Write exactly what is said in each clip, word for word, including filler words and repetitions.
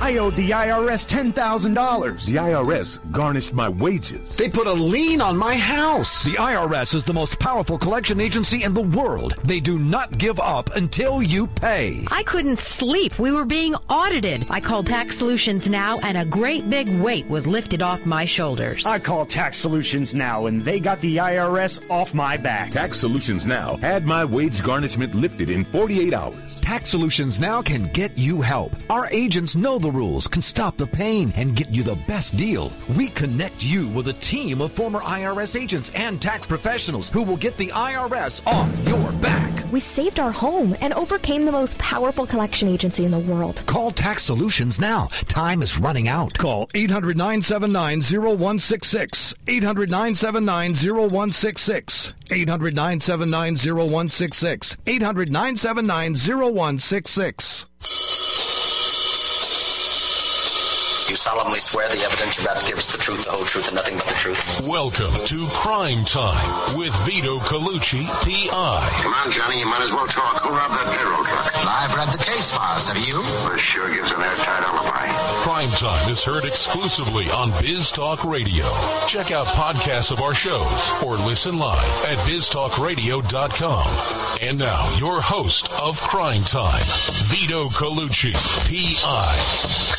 I owed the I R S ten thousand dollars. The I R S garnished my wages. They put a lien on my house. The I R S is the most powerful collection agency in the world. They do not give up until you pay. I couldn't sleep. We were being audited. I called Tax Solutions Now, and a great big weight was lifted off my shoulders. I called Tax Solutions Now, and they got the I R S off my back. Tax Solutions Now had my wage garnishment lifted in forty-eight hours. Tax Solutions Now can get you help. Our agents know the rules, can stop the pain, and get you the best deal. We connect you with a team of former I R S agents and tax professionals who will get the I R S off your back. We saved our home and overcame the most powerful collection agency in the world. Call Tax Solutions now. Time is running out. Call eight hundred, nine seven nine, zero one six six. eight hundred, nine seven nine, zero one six six. eight hundred, nine seven nine, zero one six six. eight hundred, nine seven nine, zero one six six. You solemnly swear the evidence you're about to give is the truth, the whole truth, and nothing but the truth? Welcome to Crime Time with Vito Colucci, P I. Come on, Johnny, you might as well talk. Who robbed that payroll truck? I've read the case files. Have you? Well, this sure gives an airtight alibi. Crime Time is heard exclusively on Biz Talk Radio. Check out podcasts of our shows or listen live at biz talk radio dot com. And now, your host of Crime Time, Vito Colucci, P I.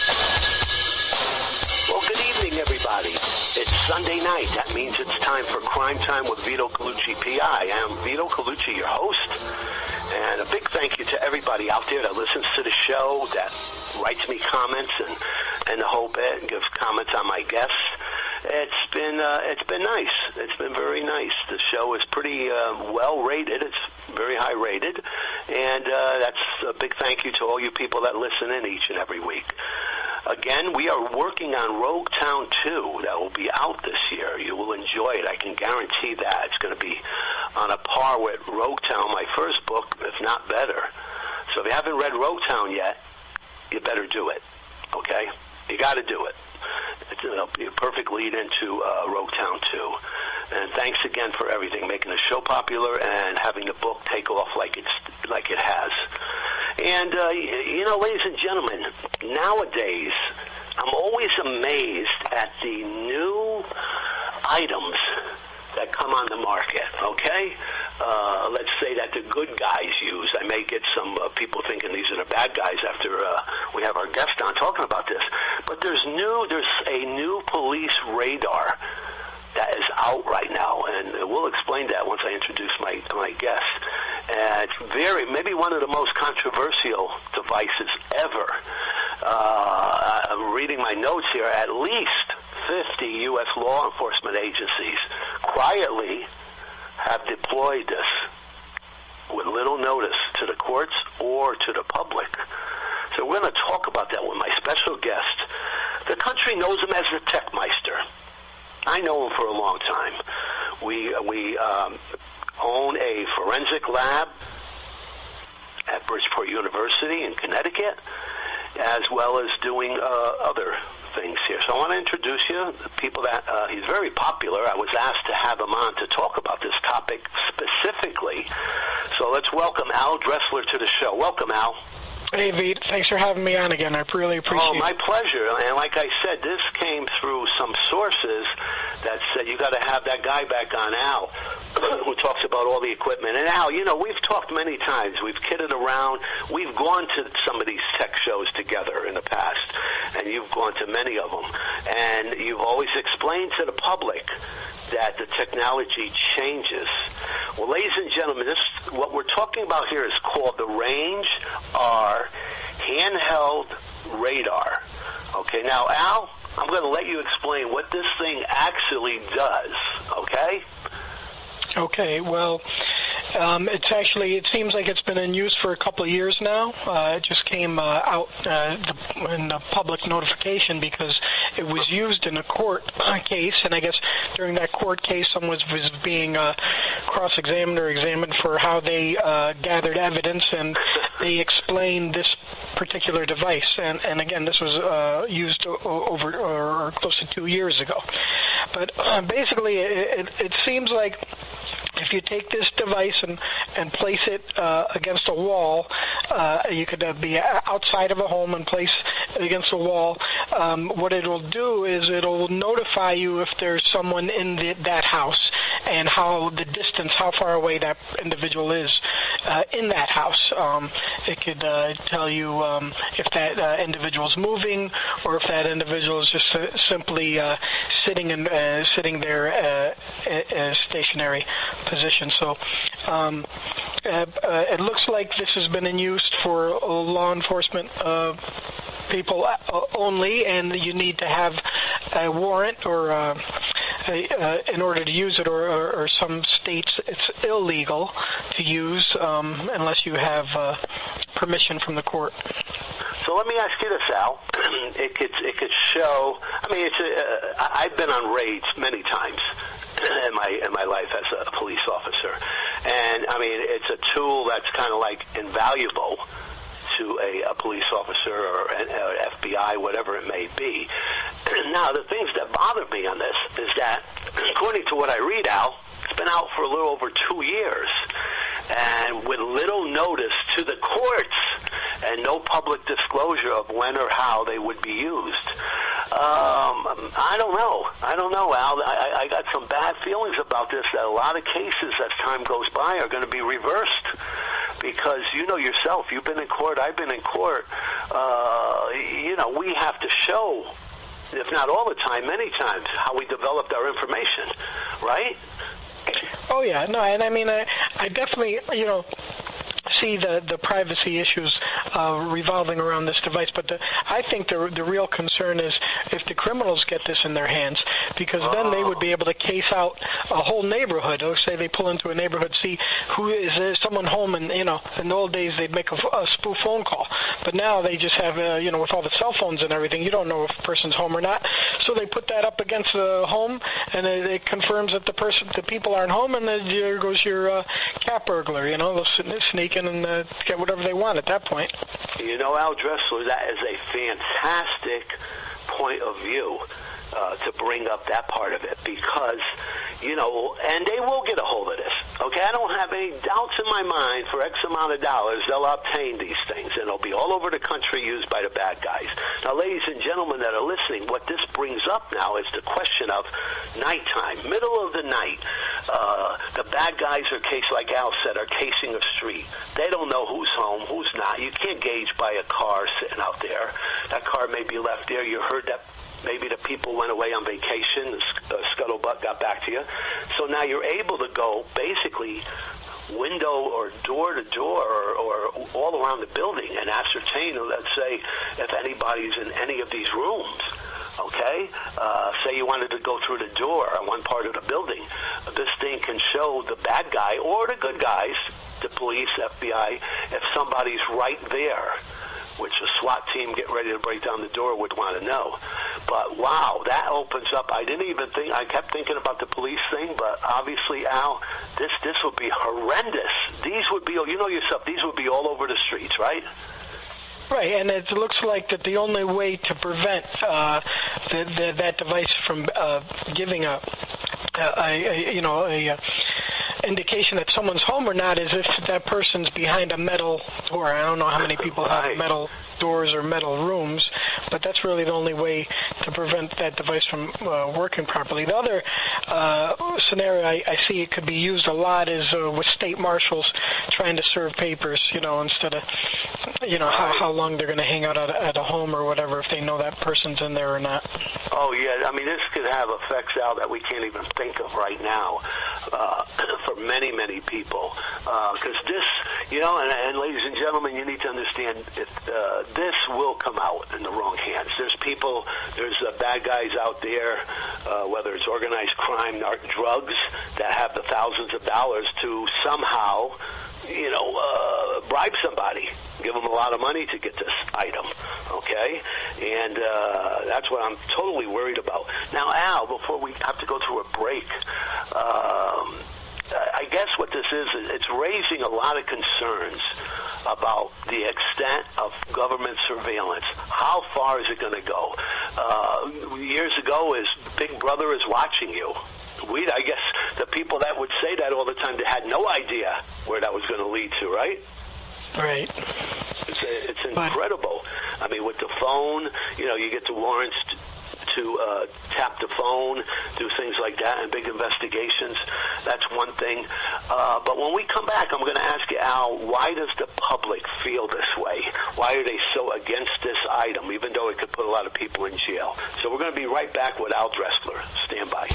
Everybody, it's Sunday night. That means it's time for Crime Time with Vito Colucci, P I. I'm Vito Colucci, your host, and a big thank you to everybody out there that listens to the show, that writes me comments and, and the whole bit, and gives comments on my guests. It's been uh, it's been nice. It's been very nice. The show is pretty uh, well rated. It's very high rated, and uh, that's a big thank you to all you people that listen in each and every week. Again, we are working on Rogue Town two. That will be out this year. You will enjoy it. I can guarantee that. It's going to be on a par with Rogue Town, my first book, if not better. So if you haven't read Rogue Town yet, you better do it, okay? You got to do it. It'll be a perfect lead into uh, Rogue Town two. And thanks again for everything, making the show popular and having the book take off like it's like it has. And, uh, you know, ladies and gentlemen, nowadays, I'm always amazed at the new items that come on the market, okay? Uh, let's say that the good guys use. I may get some uh, people thinking these are the bad guys after uh, we have our guest on talking about this. But there's new, there's a new police radar that is out right now, and we'll explain that once I introduce my my guest. And it's very, maybe one of the most controversial devices ever. Uh, I'm reading my notes here. At least fifty U S law enforcement agencies quietly have deployed this with little notice to the courts or to the public. So we're going to talk about that with my special guest. The country knows him as the Techmeister. I know him for a long time. We we um, own a forensic lab at Bridgeport University in Connecticut, as well as doing uh, other things here. So I want to introduce you the people that uh, he's very popular. I was asked to have him on to talk about this topic specifically. So let's welcome Al Dressler to the show. Welcome, Al. Hey, Vito. Thanks for having me on again. I really appreciate it. Oh, my pleasure. And like I said, this came through some sources that said you got to have that guy back on, Al, who talks about all the equipment. And Al, you know, we've talked many times. We've kidded around. We've gone to some of these tech shows together in the past, and you've gone to many of them. And you've always explained to the public that the technology changes. Well, ladies and gentlemen, this what we're talking about here is called the Range R handheld radar. Okay, now, Al, I'm going to let you explain what this thing actually does, okay? Okay, well, um, it's actually, it seems like it's been in use for a couple of years now. Uh, it just came uh, out uh, in the public notification because it was used in a court case, and I guess during that court case, someone was, was being uh, cross-examined or examined for how they uh, gathered evidence, and they explained this particular device. And, and again, this was uh, used over or close to two years ago. But uh, basically, it, it, it seems like if you take this device and, and place it uh, against a wall, uh, you could uh, be outside of a home and place it against a wall. Um, what it'll do is it'll notify you if there's someone in the, that house and how the distance, how far away that individual is uh, in that house. Um, it could uh, tell you um, if that uh, individual is moving or if that individual is just uh, simply uh, sitting in uh, sitting there uh, in a stationary position. So um, uh, uh, it looks like this has been in use for law enforcement uh, people only, and you need to have a warrant or uh, a, uh, in order to use it, or, or, or some states it's illegal to use um, unless you have uh, permission from the court. So let me ask you this, Al. It could it could show. I mean, it's a, uh, I've been on raids many times in my in my life as a police officer, and I mean, it's a tool that's kind of like invaluable to a, a police officer or an uh, F B I, whatever it may be. Now, the things that bother me on this is that, according to what I read, Al, it's been out for a little over two years, and with little notice to the courts and no public disclosure of when or how they would be used. Um, I don't know. I don't know, Al. I, I got some bad feelings about this, that a lot of cases as time goes by are going to be reversed. Because you know yourself, you've been in court, I've been in court. Uh, you know, we have to show, if not all the time, many times, how we developed our information, right? Oh, yeah. No, and I mean, I, I definitely, you know, see the, the privacy issues uh, revolving around this device, but the, I think the the real concern is if the criminals get this in their hands, because oh. then they would be able to case out a whole neighborhood. Or say they pull into a neighborhood, see who is there someone home, and you know, in the old days they'd make a, a spoof phone call, but now they just have, uh, you know, with all the cell phones and everything, you don't know if a person's home or not. So they put that up against the home, and it, it confirms that the person, the people aren't home, and then there goes your uh, cat burglar. You know, they'll sneak in and uh, get whatever they want at that point. You know, Al Dressler, that is a fantastic point of view uh, to bring up that part of it, because, you know, and they will get a hold of this, okay? I don't have any doubts in my mind for X amount of dollars they'll obtain these things, and they'll be all over the country used by the bad guys. Now, ladies and gentlemen that are listening, what this brings up now is the question of nighttime, middle of the night. Uh, the bad guys are cased, like Al said, are casing a street. They don't know who's home, who's not. You can't gauge by a car sitting out there. That car may be left there. You heard that maybe the people went away on vacation, the scuttlebutt got back to you. So now you're able to go basically window or door to door or, or all around the building and ascertain, let's say, if anybody's in any of these rooms. Okay? Uh, say you wanted to go through the door on one part of the building. This thing can show the bad guy or the good guys, the police, F B I, if somebody's right there, which a SWAT team getting ready to break down the door would want to know. But, wow, that opens up. I didn't even think, I kept thinking about the police thing, but obviously, Al, this this would be horrendous. These would be, you know yourself, these would be all over the streets, right? Right, and it looks like that the only way to prevent uh, the, the, that device from uh, giving a, a, a, you know, a, a indication that someone's home or not is if that person's behind a metal door. I don't know how many people have right. metal doors or metal rooms, but that's really the only way to prevent that device from uh, working properly. The other uh, scenario I, I see it could be used a lot is uh, with state marshals trying to serve papers, you know, instead of, you know, how, how long they're going to hang out at, at a home or whatever, if they know that person's in there or not. Oh, yeah. I mean, this could have effects, Al, that we can't even think of right now uh, for many, many people. Because uh, this, you know, and, and ladies and gentlemen, you need to understand, if, uh, this will come out in the wrong hands. There's people, there's uh, bad guys out there, uh, whether it's organized crime, narc, drugs, that have the thousands of dollars to somehow, you know, uh, bribe somebody, give them a lot of money to get this item, okay? And uh, that's what I'm totally worried about. Now, Al, before we have to go through a break, um, I guess what this is, it's raising a lot of concerns about the extent of government surveillance. How far is it going to go? Uh, years ago, is Big Brother is watching you. We, I guess the people that would say that all the time, they had no idea where that was going to lead to, right? Right. It's, it's incredible. I mean, with the phone, you know, you get the warrants to, to uh, tap the phone, do things like that, and big investigations. That's one thing. Uh, but when we come back, I'm going to ask you, Al, why does the public feel this way? Why are they so against this item, even though it could put a lot of people in jail? So we're going to be right back with Al Dressler. Stand by.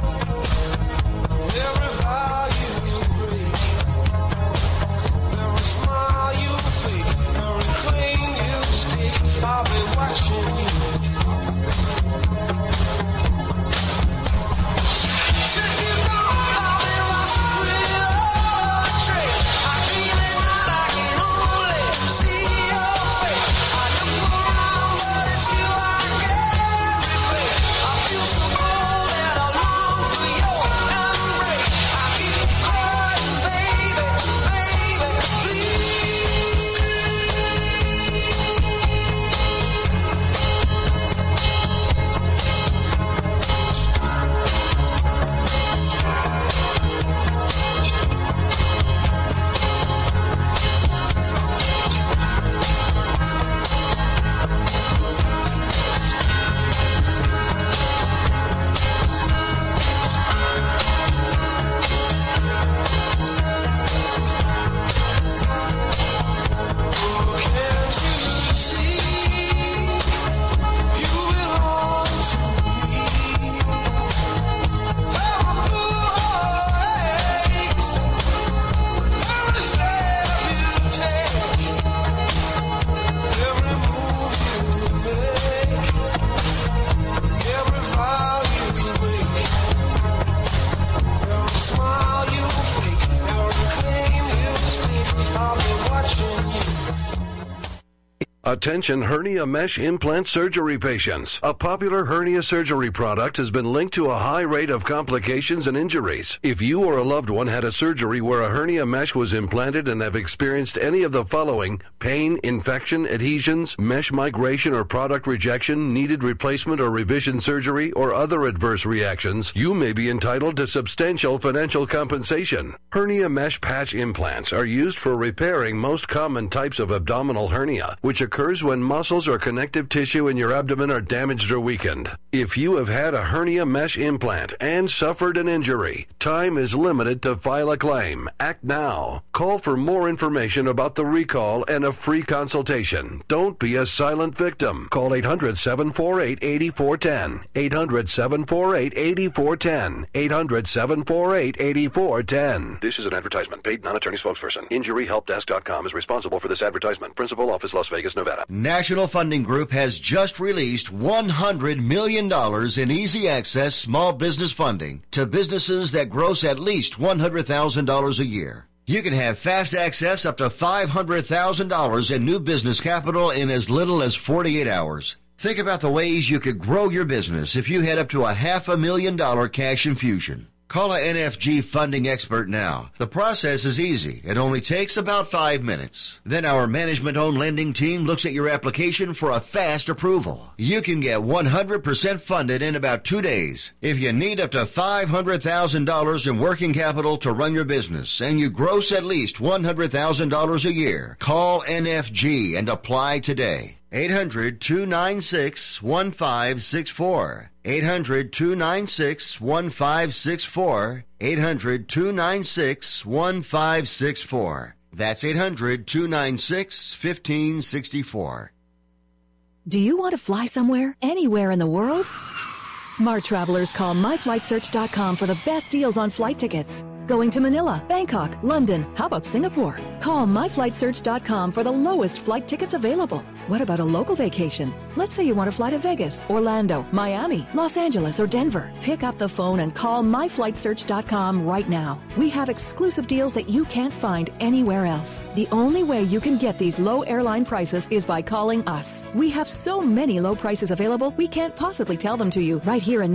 Every vow you break, every smile you fake, every claim you stake, I'll be watching you. Since you've gone, I've been lost without a trace. I dream at night, I can only see your face. I look around, but it's you I can't replace. I feel so cold and I long for your embrace. I keep crying, baby, baby, please. Attention hernia mesh implant surgery patients. A popular hernia surgery product has been linked to a high rate of complications and injuries. If you or a loved one had a surgery where a hernia mesh was implanted and have experienced any of the following: pain, infection, adhesions, mesh migration or product rejection, needed replacement or revision surgery, or other adverse reactions, you may be entitled to substantial financial compensation. Hernia mesh patch implants are used for repairing most common types of abdominal hernia, which occurs when muscles or connective tissue in your abdomen are damaged or weakened. If you have had a hernia mesh implant and suffered an injury, time is limited to file a claim. Act now. Call for more information about the recall and a free consultation. Don't be a silent victim. Call eight hundred, seven four eight, eight four one zero. eight hundred, seven four eight, eight four one zero. eight hundred, seven four eight, eight four one zero. This is an advertisement. Paid non-attorney spokesperson. Injury Help Desk dot com is responsible for this advertisement. Principal office, Las Vegas, Nevada. National Funding Group has just released one hundred million dollars in easy access small business funding to businesses that gross at least one hundred thousand dollars a year. You can have fast access up to five hundred thousand dollars in new business capital in as little as forty-eight hours. Think about the ways you could grow your business if you had up to a half a million dollar cash infusion. Call a N F G funding expert now. The process is easy. It only takes about five minutes. Then our management-owned lending team looks at your application for a fast approval. You can get one hundred percent funded in about two days. If you need up to five hundred thousand dollars in working capital to run your business and you gross at least one hundred thousand dollars a year, call N F G and apply today. eight hundred, two nine six, one five six four. eight hundred, two nine six, one five six four. eight hundred, two nine six, one five six four. That's eight hundred, two nine six, one five six four. Do you want to fly somewhere, anywhere in the world? Smart travelers call my flight search dot com for the best deals on flight tickets. Going to Manila, Bangkok, London, how about Singapore? Call my flight search dot com for the lowest flight tickets available. What about a local vacation? Let's say you want to fly to Vegas, Orlando, Miami, Los Angeles, or Denver. Pick up the phone and call my flight search dot com right now. We have exclusive deals that you can't find anywhere else. The only way you can get these low airline prices is by calling us. We have so many low prices available, we can't possibly tell them to you right here and now.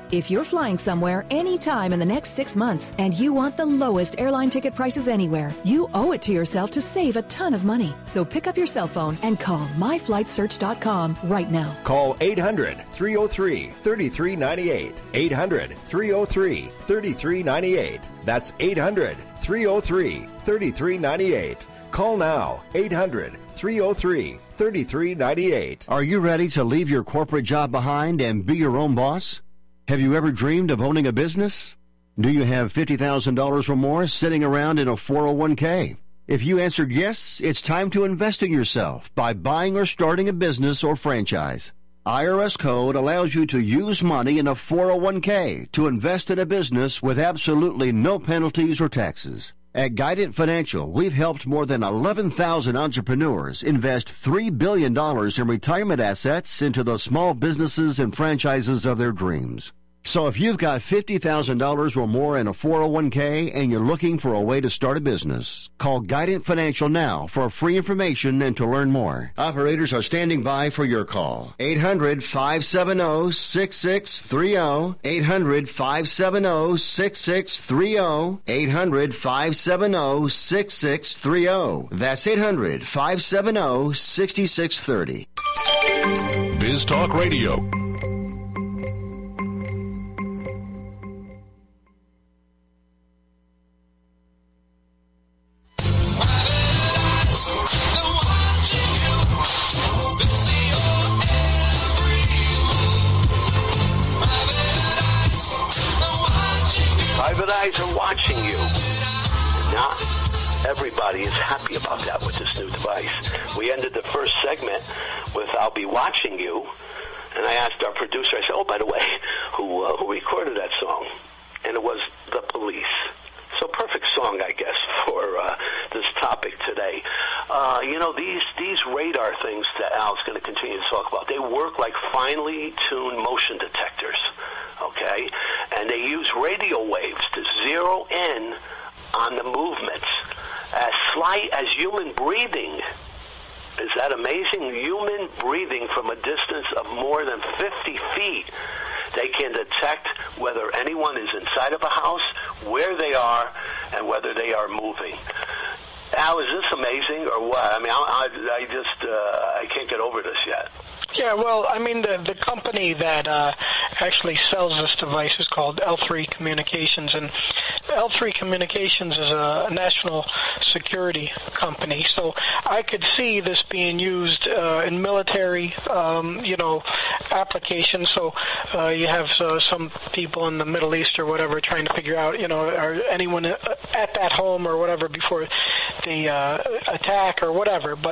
If you're flying somewhere anytime in the next six months and you want the lowest airline ticket prices anywhere, you owe it to yourself to save a ton of money. So pick up your cell phone and call my flight search dot com right now. Call eight hundred, three oh three, three three nine eight. eight hundred, three oh three, three three nine eight. That's eight hundred, three oh three, three three nine eight. Call now. eight hundred, three oh three, three three nine eight. Are you ready to leave your corporate job behind and be your own boss? Have you ever dreamed of owning a business? Do you have fifty thousand dollars or more sitting around in a four oh one k? If you answered yes, it's time to invest in yourself by buying or starting a business or franchise. I R S Code allows you to use money in a four oh one k to invest in a business with absolutely no penalties or taxes. At Guidant Financial, we've helped more than eleven thousand entrepreneurs invest three billion dollars in retirement assets into the small businesses and franchises of their dreams. So if you've got fifty thousand dollars or more in a four oh one k and you're looking for a way to start a business, call Guidant Financial now for free information and to learn more. Operators are standing by for your call. eight hundred, five seven zero, six six three zero. eight hundred, five seven zero, six six three zero. eight hundred, five seven zero, six six three zero. That's eight hundred, five seven zero, six six three zero. Biz Talk Radio. Private eyes are watching you. Not everybody is happy about that with this new device. We ended the first segment with "I'll be watching you," and I asked our producer, I said, oh, by the way, who uh, who recorded that song? And it was The Police. So perfect song, I guess, for uh, this topic today. Uh, you know, these these radar things that Al's going to continue to talk about, they work like finely tuned motion detectors, okay? And they use radio waves to zero in on the movements as slight as human breathing. Is that amazing? Human breathing from a distance of more than fifty feet. They can detect whether anyone is inside of a house, where they are, and whether they are moving. Al, is this amazing or what? I mean, I, I, I just uh, I can't get over this yet. Yeah, well, I mean, the the company that uh, actually sells this device is called L three Communications, and L three Communications is a national security company. So I could see this being used uh, in military, um, you know, applications. So uh, you have uh, some people in the Middle East or whatever trying to figure out, you know, are anyone at that home or whatever before they uh, attack or whatever. But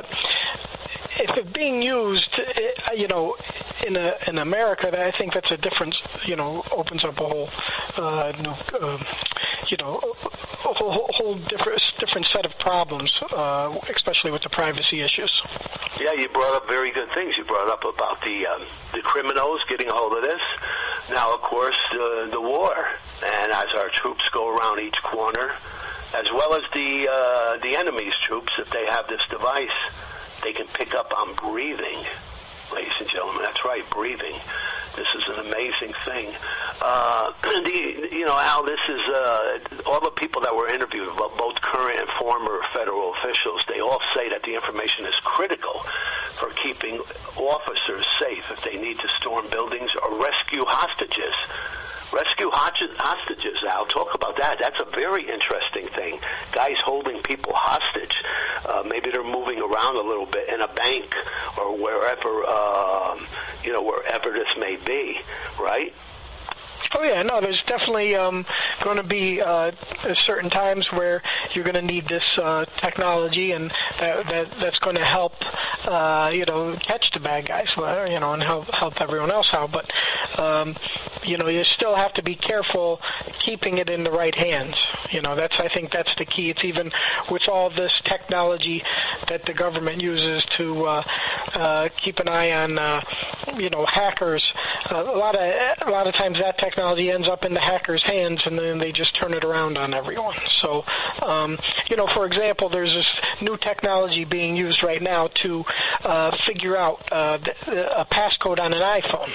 if it's being used, you know, in a, in America, I think that's a different, you know, opens up a whole, uh, new, uh, you know, a whole, whole different different set of problems, uh, especially with the privacy issues. Yeah, you brought up very good things. You brought up about the um, the criminals getting a hold of this. Now, of course, uh, the war, and as our troops go around each corner, as well as the uh, the enemy's troops, if they have this device, they can pick up on breathing, ladies and gentlemen. That's right, breathing. This is an amazing thing. Uh, the, you know, Al, this is uh, all the people that were interviewed, both current and former federal officials, they all say that the information is critical for keeping officers safe if they need to storm buildings or rescue hostages. Rescue hostages, Al. Talk about that. That's a very interesting thing. Guys holding people hostage. Uh, maybe they're moving around a little bit in a bank or wherever, uh, you know, wherever this may be, right? Oh, yeah, no, there's definitely um, going to be uh, certain times where you're going to need this uh, technology, and that, that that's going to help, uh, you know, catch the bad guys, you know, and help help everyone else out. But, um, you know, you still have to be careful keeping it in the right hands. You know, that's I think that's the key. It's even with all this technology that the government uses to uh, uh, keep an eye on, uh, you know, hackers. Uh, a lot of a lot of times that technology ends up in the hackers' hands, and then they just turn it around on everyone. So, um, you know, for example, there's this new technology being used right now to uh, figure out uh, the, a passcode on an iPhone.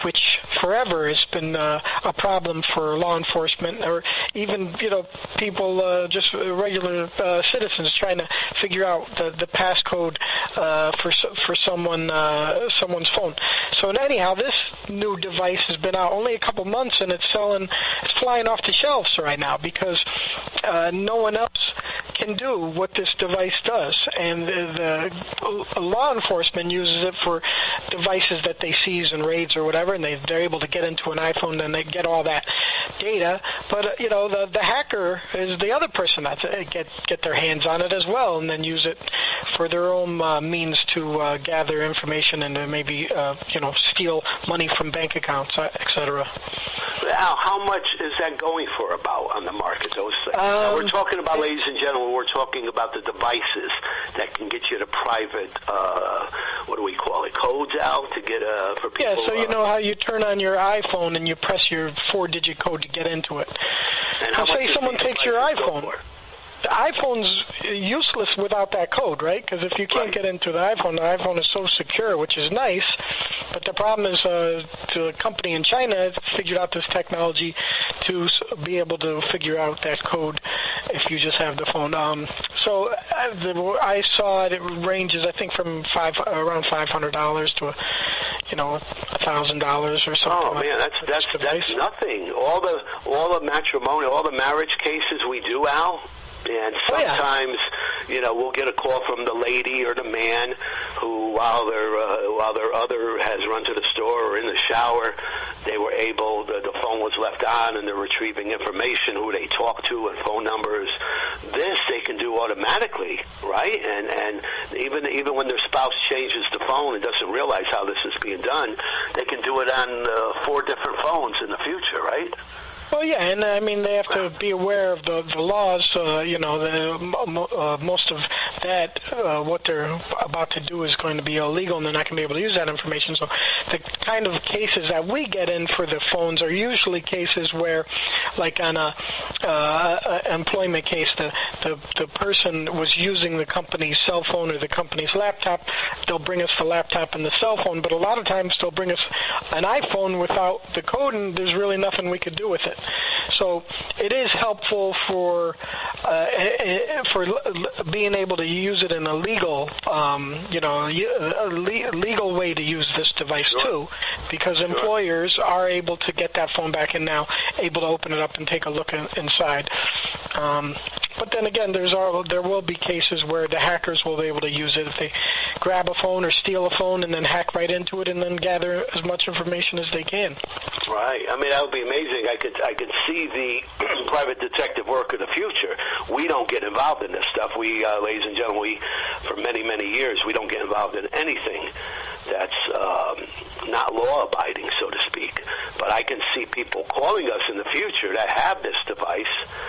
which forever has been uh, a problem for law enforcement, or even you know people, uh, just regular uh, citizens trying to figure out the, the passcode uh, for for someone uh, someone's phone. So anyhow, this new device has been out only a couple months, and it's selling, it's flying off the shelves right now because uh, no one else can do what this device does, and the, the law enforcement uses it for devices that they seize in raids or whatever, and they, they're able to get into an iPhone and they get all that data. But uh, you know, the the hacker is the other person that get get their hands on it as well, and then use it for their own uh, means to uh, gather information and to maybe uh, you know steal money from bank accounts, et cetera. Al, how much is that going for about on the market, those things? Um, now, we're talking about, ladies and gentlemen, we're talking about the devices that can get you to private, uh, what do we call it, codes, Al, to get uh, for people. Yeah, so you uh, know how you turn on your iPhone and you press your four-digit code to get into it. And how Now, much say does someone these takes your devices go iPhone. for? The iPhone's useless without that code, right? Because if you can't get into the iPhone, the iPhone is so secure, which is nice. But the problem is uh, the company in China has figured out this technology to be able to figure out that code if you just have the phone. Um, so uh, the, I saw it, it ranges, I think, from five around five hundred dollars to, a, you know, a thousand dollars or something. Oh like man, that's that's that's nothing. All the all the matrimony, all the marriage cases we do, Al. And sometimes, oh, yeah. you know, we'll get a call from the lady or the man who, while their uh, while their other has run to the store or in the shower, they were able, the, the phone was left on, and they're retrieving information, who they talk to, and phone numbers. This they can do automatically, right? And and even even when their spouse changes the phone and doesn't realize how this is being done, they can do it on uh, four different phones in the future, right? Well, yeah, and I mean they have to be aware of the the laws. Uh, you know, the, uh, most of that, uh, what they're about to do is going to be illegal, and they're not going to be able to use that information. So, the kind of cases that we get in for the phones are usually cases where, like on a uh, employment case, the, the the person was using the company's cell phone or the company's laptop. They'll bring us the laptop and the cell phone, but a lot of times they'll bring us an iPhone without the code, and there's really nothing we could do with it. So it is helpful for uh, for being able to use it in a legal, um, you know, a legal way to use this device sure. too, because sure. employers are able to get that phone back and now able to open it up and take a look in, inside. Um, but then again, there's all, there will be cases where the hackers will be able to use it if they grab a phone or steal a phone and then hack right into it and then gather as much information as they can. Right. I mean, that would be amazing. I could I could see the private detective work of the future. We don't get involved in this stuff. We, uh, ladies and gentlemen, we, for many, many years, we don't get involved in anything that's um, not law-abiding, so to speak. But I can see people calling us in the future that have this device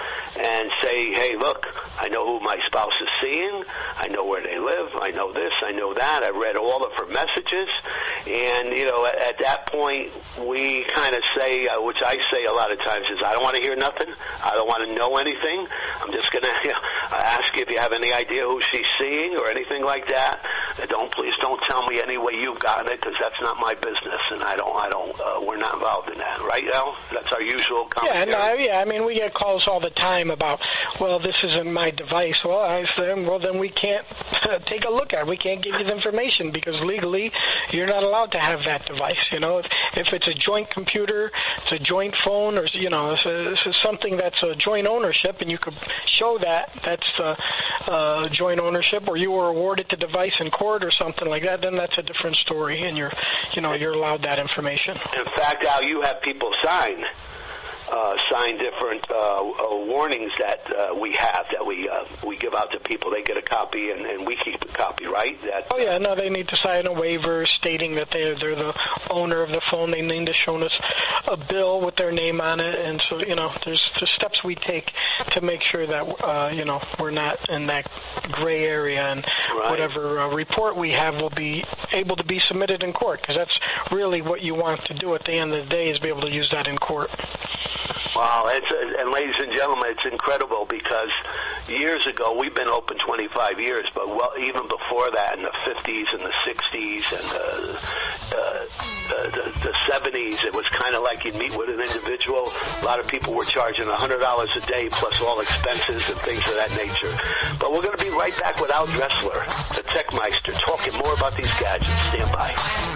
and say, hey, look, I know who my spouse is seeing. I know where they live. I know this. I know that. I read all of her messages. And, you know, at, at that point, we kind of say, uh, which I say a lot of times, is I don't want to hear nothing. I don't want to know anything. I'm just going to you know, ask you if you have any idea who she's seeing or anything like that. Don't please don't tell me any way you've gotten it, because that's not my business, and I don't, I don't, uh, we're not involved in that, right, Al? That's our usual commentary. Yeah, no, yeah. I mean, we get calls all the time about, well, this isn't my device. Well, I say, well, then we can't take a look at it. We can't give you the information because legally you're not allowed to have that device. You know, if, if it's a joint computer, it's a joint phone, or you know, this is, this is something that's a joint ownership, and you could show that that's uh, uh, joint ownership, or you were awarded the device in court or something like that, then that's a different story, and you're, you know, you're allowed that information. In fact, Al, you have people sign. Uh, sign different uh, uh, warnings that uh, we have that we uh, we give out to people. They get a copy, and, and we keep a copy, right? That, oh yeah, no, they need to sign a waiver stating that they're they're the owner of the phone. They need to show us a bill with their name on it, and so you know, there's the steps we take to make sure that uh, you know we're not in that gray area, and right. whatever uh, report we have will be able to be submitted in court, because that's really what you want to do at the end of the day, is be able to use that in court. Wow, it's, and ladies and gentlemen, it's incredible, because years ago, we've been open twenty-five years, but well, even before that, in the fifties and the sixties and the, uh, the, the, the seventies, it was kind of like you'd meet with an individual. A lot of people were charging one hundred dollars a day plus all expenses and things of that nature. But we're going to be right back with Al Dressler, the Techmeister, talking more about these gadgets. Stand by.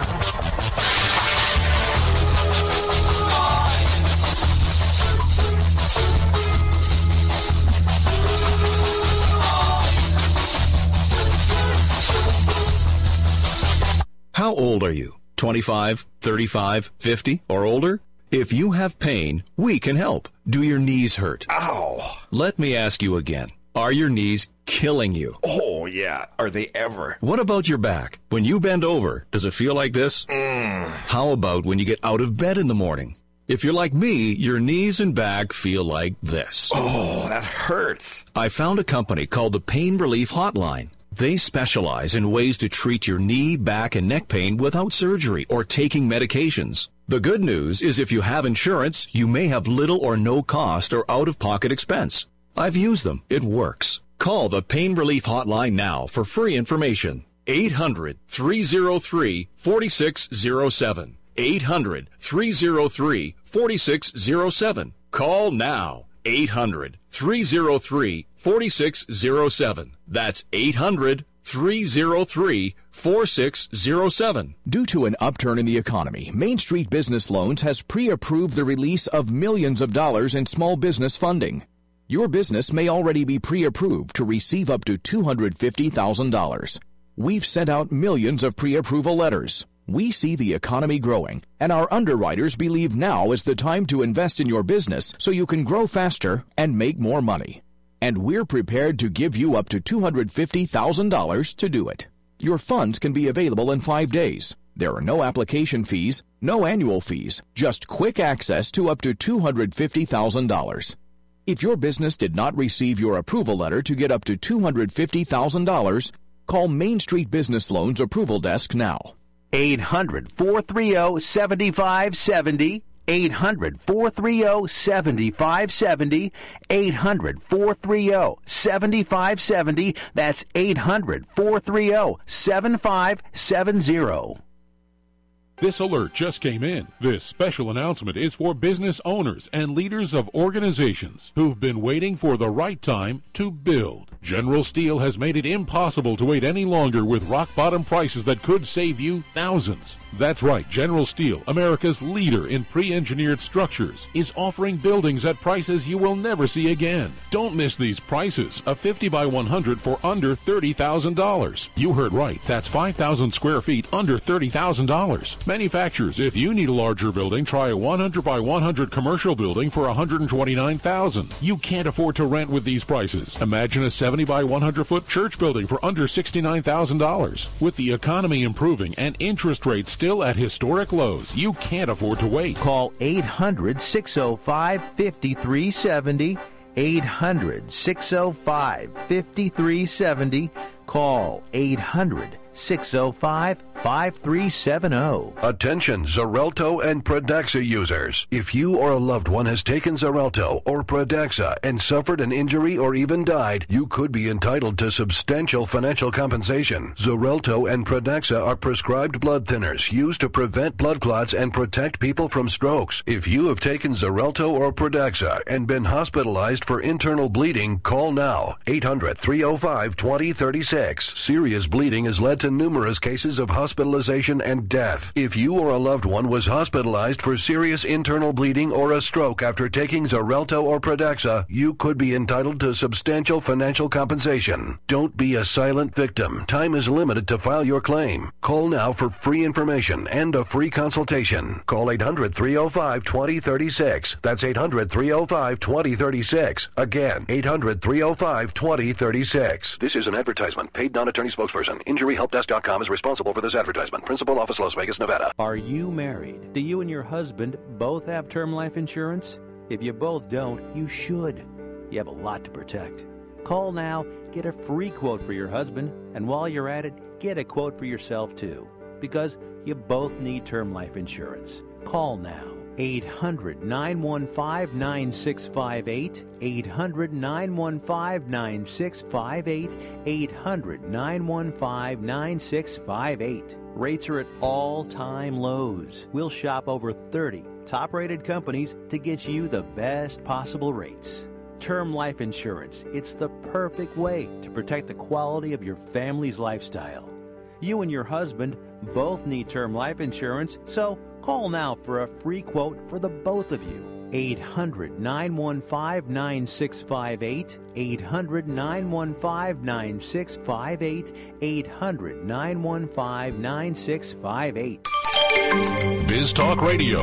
How old are you? twenty-five, thirty-five, fifty, or older? If you have pain, we can help. Do your knees hurt? Ow! Let me ask you again. Are your knees killing you? Oh, yeah. Are they ever? What about your back? When you bend over, does it feel like this? Mm. How about when you get out of bed in the morning? If you're like me, your knees and back feel like this. Oh, that hurts. I found a company called the Pain Relief Hotline. They specialize in ways to treat your knee, back, and neck pain without surgery or taking medications. The good news is if you have insurance, you may have little or no cost or out-of-pocket expense. I've used them. It works. Call the Pain Relief Hotline now for free information. eight hundred, three oh three, four six oh seven. eight hundred, three oh three, four six oh seven. Call now. eight hundred, three oh three, four six oh seven. That's eight hundred, three oh three, four six oh seven. Due to an upturn in the economy, Main Street Business Loans has pre-approved the release of millions of dollars in small business funding. Your business may already be pre-approved to receive up to two hundred fifty thousand dollars. We've sent out millions of pre-approval letters. We see the economy growing, and our underwriters believe now is the time to invest in your business so you can grow faster and make more money. And we're prepared to give you up to two hundred fifty thousand dollars to do it. Your funds can be available in five days. There are no application fees, no annual fees, just quick access to up to two hundred fifty thousand dollars. If your business did not receive your approval letter to get up to two hundred fifty thousand dollars, call Main Street Business Loans Approval Desk now. eight hundred, four three zero, seven five seven zero. eight hundred, four three zero, seven five seven zero. eight hundred, four three zero, seven five seven zero. That's eight hundred, four three zero, seven five seven zero. This alert just came in. This special announcement is for business owners and leaders of organizations who've been waiting for the right time to build. General Steel has made it impossible to wait any longer with rock-bottom prices that could save you thousands. That's right, General Steel, America's leader in pre-engineered structures, is offering buildings at prices you will never see again. Don't miss these prices. A fifty by one hundred for under thirty thousand dollars. You heard right. That's five thousand square feet under thirty thousand dollars. Manufacturers, if you need a larger building, try a one hundred by one hundred commercial building for one hundred twenty-nine thousand dollars. You can't afford to rent with these prices. Imagine a seventy by one hundred foot church building for under sixty-nine thousand dollars. With the economy improving and interest rates still at historic lows, you can't afford to wait. Call eight hundred, six oh five, five three seven oh. eight hundred, six oh five, five three seven oh. Call eight hundred, six oh five, five three seven oh. Attention Xarelto and Pradaxa users. If you or a loved one has taken Xarelto or Pradaxa and suffered an injury or even died, you could be entitled to substantial financial compensation. Xarelto and Pradaxa are prescribed blood thinners used to prevent blood clots and protect people from strokes. If you have taken Xarelto or Pradaxa and been hospitalized for internal bleeding, call now. eight hundred, three oh five, two oh three six. Serious bleeding has led to numerous cases of hospitalization and death. If you or a loved one was hospitalized for serious internal bleeding or a stroke after taking Xarelto or Pradaxa, you could be entitled to substantial financial compensation. Don't be a silent victim. Time is limited to file your claim. Call now for free information and a free consultation. Call eight hundred, three oh five, two oh three six. That's eight hundred, three oh five, two oh three six. Again, eight hundred, three oh five, two oh three six. This is an advertisement. Paid non-attorney spokesperson. injury help desk dot com is responsible for this advertisement. Principal office, Las Vegas, Nevada. Are you married? Do you and your husband both have term life insurance? If you both don't, you should. You have a lot to protect. Call now, get a free quote for your husband, and while you're at it, get a quote for yourself too. Because you both need term life insurance. Call now. eight hundred, nine one five, nine six five eight. eight hundred, nine one five, nine six five eight. eight hundred, nine one five, nine six five eight. Rates are at all-time lows. We'll shop over thirty top-rated companies to get you the best possible rates. Term life insurance, it's the perfect way to protect the quality of your family's lifestyle. You and your husband both need term life insurance, so call now for a free quote for the both of you. eight hundred, nine one five, nine six five eight, eight hundred, nine one five, nine six five eight, eight hundred, nine one five, nine six five eight. Biz Talk Radio.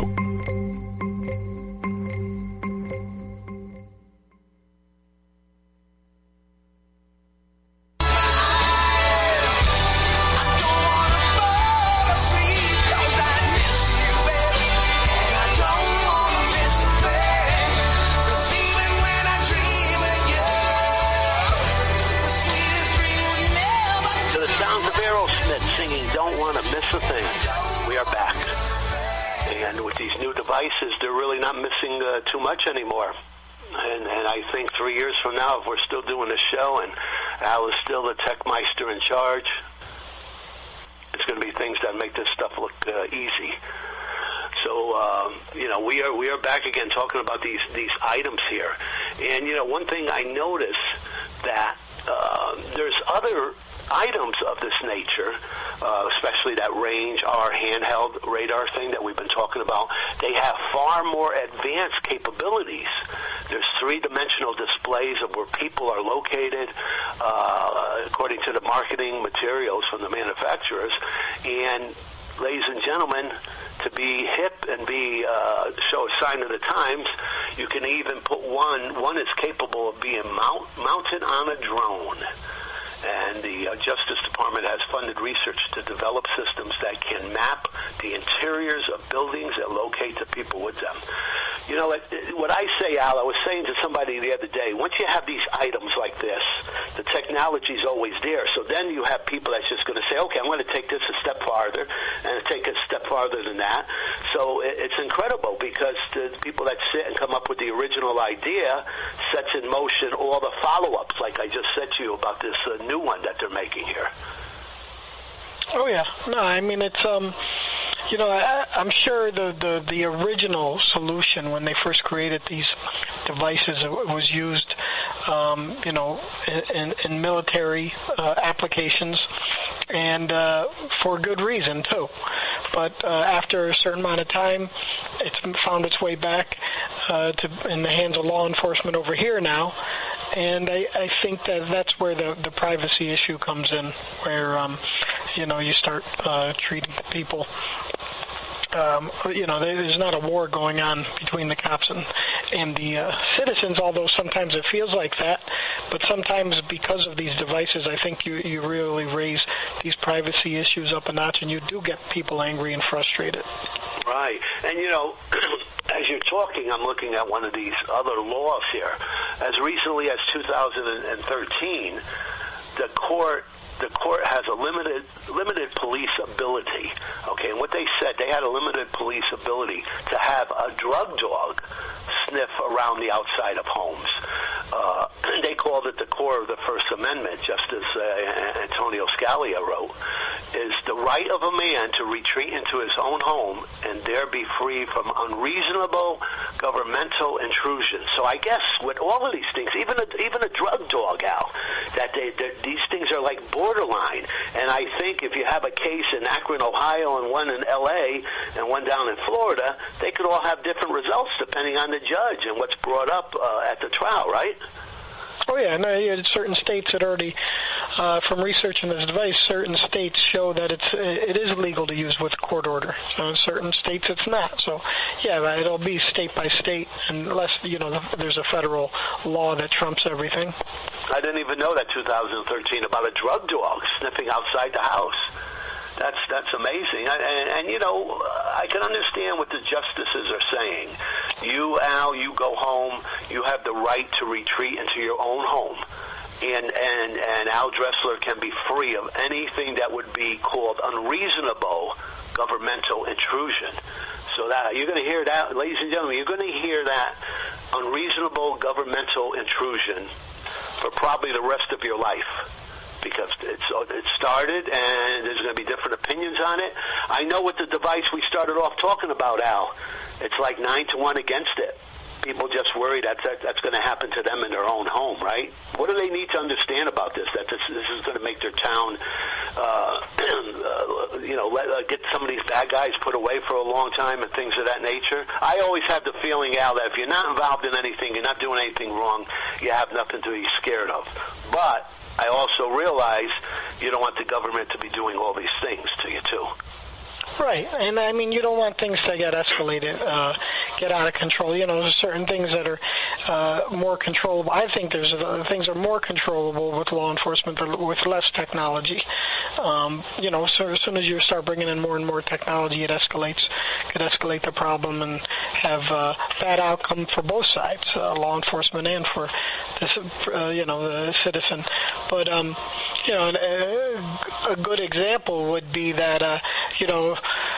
Devices, they're really not missing uh, too much anymore. And, and I think three years from now, if we're still doing the show and Al is still the tech meister in charge, it's going to be things that make this stuff look uh, easy. So, um, you know, we are we are back again talking about these, these items here. And, you know, one thing I notice that uh, there's other items of this nature, uh, especially that range R handheld radar thing that we've been talking about. They have far more advanced capabilities. There's three-dimensional displays of where people are located, uh, according to the marketing materials from the manufacturers. And, ladies and gentlemen, to be hip and be uh, show a sign of the times, you can even put one. One is capable of being mount, mounted on a drone. And the uh, Justice Department has funded research to develop systems that can map the interiors of buildings and locate the people with them. You know, what, what I say, Al, I was saying to somebody the other day, once you have these items like this, the technology is always there. So then you have people that's just going to say, okay, I'm going to take this a step farther and take it a step farther than that. So it, it's incredible because the people that sit and come up with the original idea sets in motion all the follow-ups, like I just said to you about this uh, new one that they're making here. Oh, yeah. No, I mean, it's, um, you know, I, I'm sure the, the, the original solution when they first created these devices was used, um, you know, in, in military uh, applications, and uh, for good reason, too. But uh, after a certain amount of time, it's found its way back uh, to in the hands of law enforcement over here now. And I, I think that that's where the, the privacy issue comes in, where, um, you know, you start uh, treating people. Um, you know, there's not a war going on between the cops and, and the uh, citizens, although sometimes it feels like that. But sometimes because of these devices, I think you, you really raise these privacy issues up a notch, and you do get people angry and frustrated. Right. And, you know, as you're talking, I'm looking at one of these other laws here. As recently as two thousand thirteen, the court the court has a limited limited police ability. Okay, and what they said, they had a limited police ability to have a drug dog sniff around the outside of homes. Uh, they called it the core of the First Amendment, just as uh, Antonio Scalia wrote, is the right of a man to retreat into his own home and there be free from unreasonable governmental intrusion. So I guess with all of these things, even a, even a drug dog, Al, that they, these things are like borderline. And I think if you have a case in Akron, Ohio, and one in L A and one down in Florida, they could all have different results depending on the judge and what's brought up uh, at the trial, right? Oh, yeah. No, yeah, certain states that already, uh, from researching this device, certain states show that it's it is legal to use with court order. So in certain states it's not. So, yeah, it'll be state by state unless, you know, there's a federal law that trumps everything. I didn't even know that two thousand thirteen about a drug dog sniffing outside the house. That's that's amazing. And, and, and, you know, I can understand what the justices are saying. You, Al, you go home. You have the right to retreat into your own home. And, and, and Al Dressler can be free of anything that would be called unreasonable governmental intrusion. So that you're going to hear that, ladies and gentlemen, you're going to hear that unreasonable governmental intrusion for probably the rest of your life. because it's it started, and there's going to be different opinions on it. I know with the device we started off talking about, Al, it's like nine to one against it. People just worry that, that that's going to happen to them in their own home, right? What do they need to understand about this? That this, this is going to make their town, uh, uh, you know, let, uh, get some of these bad guys put away for a long time and things of that nature. I always have the feeling, Al, that if you're not involved in anything, you're not doing anything wrong, you have nothing to be scared of. But I also realize you don't want the government to be doing all these things to you, too. Right, and I mean, you don't want things to get escalated, uh, get out of control. You know, there's certain things that are uh, more controllable. I think there's uh, things are more controllable with law enforcement or with less technology. Um, you know, so as soon as you start bringing in more and more technology, it escalates, could escalate the problem and have uh, bad outcome for both sides, uh, law enforcement and for this, uh, you know, the citizen. But um, you know, a, a good example would be that uh, you know.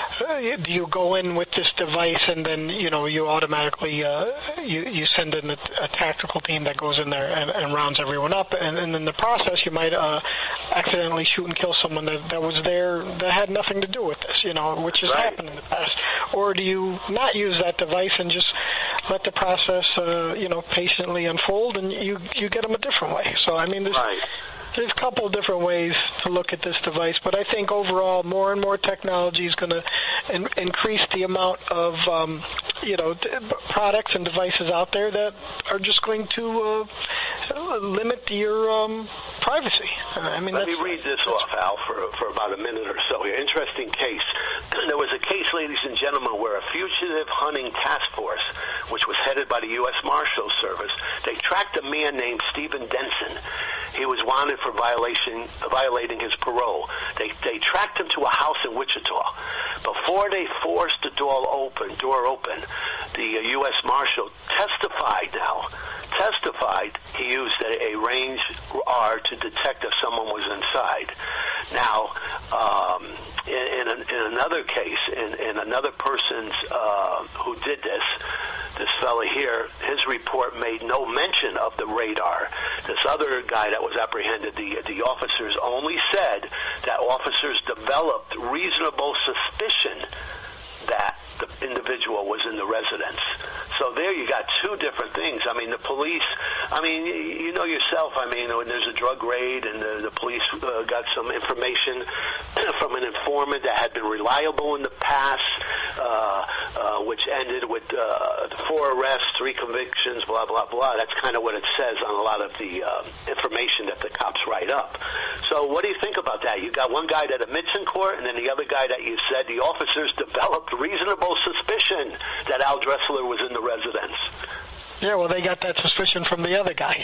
You go in with this device, and then you know you automatically uh, you you send in a, a tactical team that goes in there and, and rounds everyone up, and, and in the process you might uh, accidentally shoot and kill someone that, that was there that had nothing to do with this, you know, which has right. happened in the past. Or do you not use that device and just let the process, uh, you know, patiently unfold, and you you get them a different way? So I mean, there's. Right. There's a couple of different ways to look at this device, but I think overall more and more technology is going to in- increase the amount of, um, you know, d- products and devices out there that are just going to uh, limit your um, privacy. Uh, I mean, let me read this off, Al, for for about a minute or so here. Interesting case. There was a case, ladies and gentlemen, where a fugitive hunting task force, which was headed by the U S Marshals Service, they tracked a man named Stephen Denson. He was wanted for violation, violating his parole. They they tracked him to a house in Wichita. Before they forced the door open, door open, the U S Marshal testified now, testified he used a, a range R to detect if someone was inside. Now, um, in, in, a, in another case, in, in another person's uh, who did this, this fella here, his report made no mention of the radar. This other guy that was apprehended, the the officers only said that officers developed reasonable suspicion that the individual was in the residence. So there you got two different things. I mean, the police, I mean, you know yourself, I mean, when there's a drug raid and the, the police uh, got some information from an informant that had been reliable in the past, uh, uh, which ended with uh, four arrests, three convictions, blah, blah, blah. That's kind of what it says on a lot of the uh, information that the cops write up. So what do you think about that? You got one guy that admits in court, and then the other guy that you said the officers developed reasonable suspicion that Al Dressler was in the residence. Yeah, well, they got that suspicion from the other guy.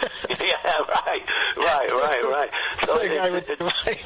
Yeah, right, right, right, right. So the guy with the device.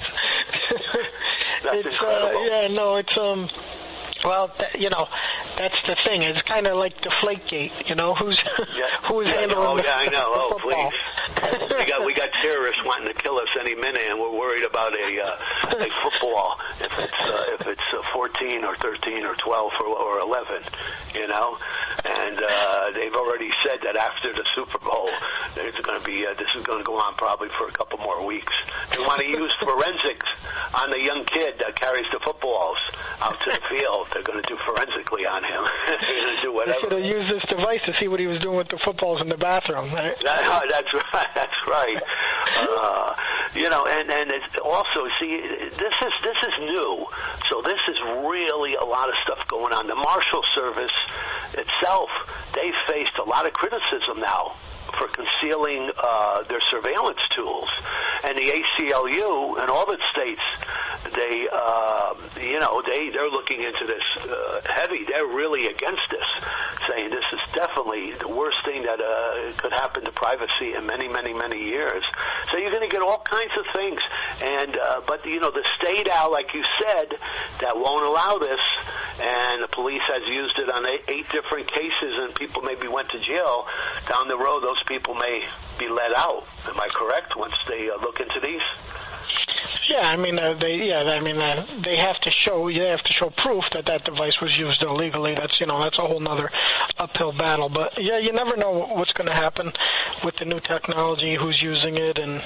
It's uh, yeah, no, it's um. Well, th- you know, that's the thing. It's kind of like Deflategate. You know, who's yeah. who's yeah, handling oh, the, yeah, I know. the oh, football. Please. we got we got terrorists wanting to kill us any minute, and we're worried about a uh, a football if it's uh, if it's uh, fourteen or thirteen or twelve or, or eleven. You know, and uh, they've already said that after the Super Bowl, there's going to be uh, this is going to go on probably for a couple more weeks. They want to use forensics on the young kid that carries the footballs out to the field. They're going to do forensically on him. They're going to do whatever. They should have used this device to see what he was doing with the footballs in the bathroom. Right? That, uh, that's right. That's right. Uh, you know, and and it's also see this is this is new. So this is really a lot of stuff going on. The Marshal Service itself, they've faced a lot of criticism now for concealing uh, their surveillance tools. And the A C L U and all the states, they, uh, you know, they, they're looking into this uh, heavy. They're really against this, saying this is definitely the worst thing that uh, could happen to privacy in many, many, many years. So you're going to get all kinds of things. And uh, but, you know, the state, Al, like you said, that won't allow this, and the police has used it on eight, eight different cases, and people maybe went to jail. Down the road, those people may be let out. Am I correct? Once they uh, look into these. Yeah, I mean, uh, they yeah, I mean, uh, they have to show they have to show proof that that device was used illegally. That's you know that's a whole nother uphill battle. But yeah, you never know what's going to happen with the new technology, who's using it, and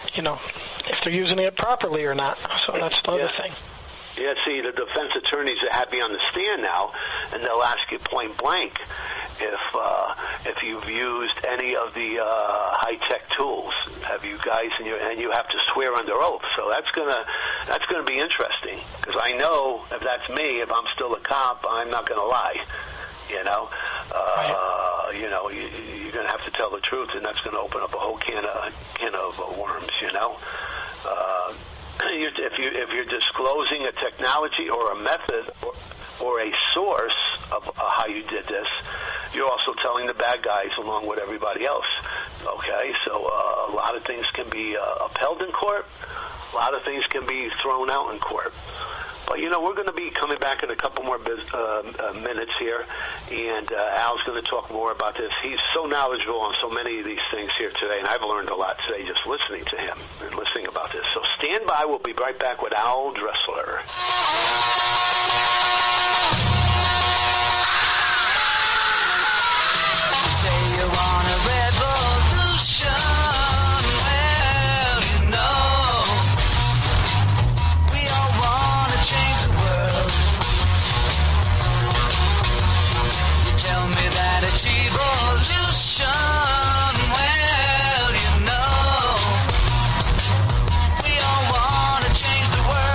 you know, if they're using it properly or not. So that's the other Yeah. thing. Yeah, see, the defense attorneys that have you on the stand now, and they'll ask you point blank if uh, if you've used any of the uh, high-tech tools. Have you guys, and you, and you have to swear under oath. So that's gonna that's gonna be interesting, because I know if that's me, if I'm still a cop, I'm not gonna lie. You know, uh, you know, you, you're gonna have to tell the truth, and that's gonna open up a whole can of can of uh, worms. You know. Uh, If you if you're disclosing a technology or a method or, or a source of uh, how you did this, you're also telling the bad guys along with everybody else. Okay, so uh, a lot of things can be uh, upheld in court. A lot of things can be thrown out in court. But, you know, we're going to be coming back in a couple more biz- uh, uh, minutes here, and uh, Al's going to talk more about this. He's so knowledgeable on so many of these things here today, and I've learned a lot today just listening to him and listening about this. So stand by. We'll be right back with Al Dressler. Say you want a revolution. Well, you know, we all want to change the world. You tell me that it's evolution. Well, you know, we all want to change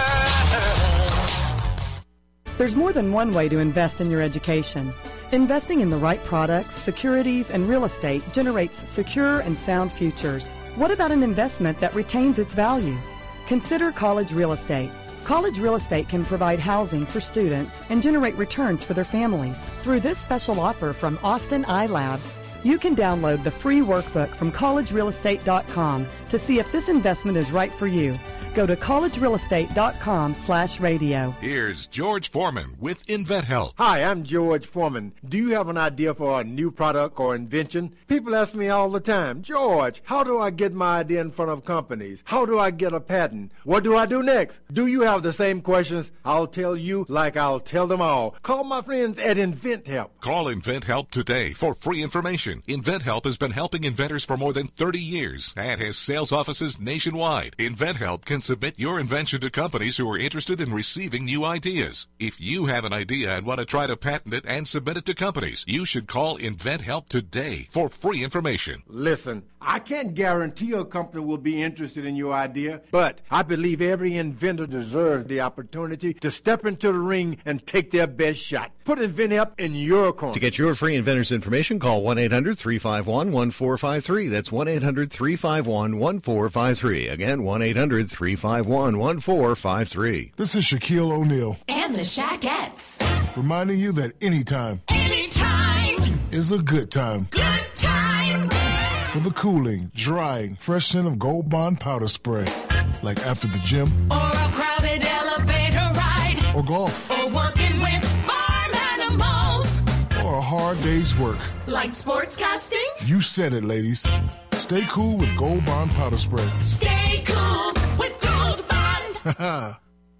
the world. There's more than one way to invest in your education. Investing in the right products, securities, and real estate generates secure and sound futures. What about an investment that retains its value? Consider College Real Estate. College Real Estate can provide housing for students and generate returns for their families. Through this special offer from Austin iLabs, you can download the free workbook from college real estate dot com to see if this investment is right for you. Go to college real estate dot com slash radio. Here's George Foreman with InventHelp. Hi, I'm George Foreman. Do you have an idea for a new product or invention? People ask me all the time, George, how do I get my idea in front of companies? How do I get a patent? What do I do next? Do you have the same questions? I'll tell you like I'll tell them all. Call my friends at InventHelp. Call InventHelp today for free information. InventHelp has been helping inventors for more than thirty years and has sales offices nationwide. InventHelp can submit your invention to companies who are interested in receiving new ideas. If you have an idea and want to try to patent it and submit it to companies, you should call InventHelp today for free information. Listen, I can't guarantee a company will be interested in your idea, but I believe every inventor deserves the opportunity to step into the ring and take their best shot. Put InventHelp in your corner. To get your free inventor's information, call one eight hundred three five one one four five three. That's one eight hundred three five one one four five three. Again, one eight hundred three five one one four five three. This is Shaquille O'Neal. And the Shaquettes. Reminding you that anytime. Anytime. Is a good time. Good time. For the cooling, drying, fresh scent of Gold Bond powder spray. Like after the gym. Or a crowded elevator ride. Or golf. Or working with farm animals. Or a hard day's work. Like sportscasting. You said it, ladies. Stay cool with Gold Bond powder spray. Stay cool with Gold Bond.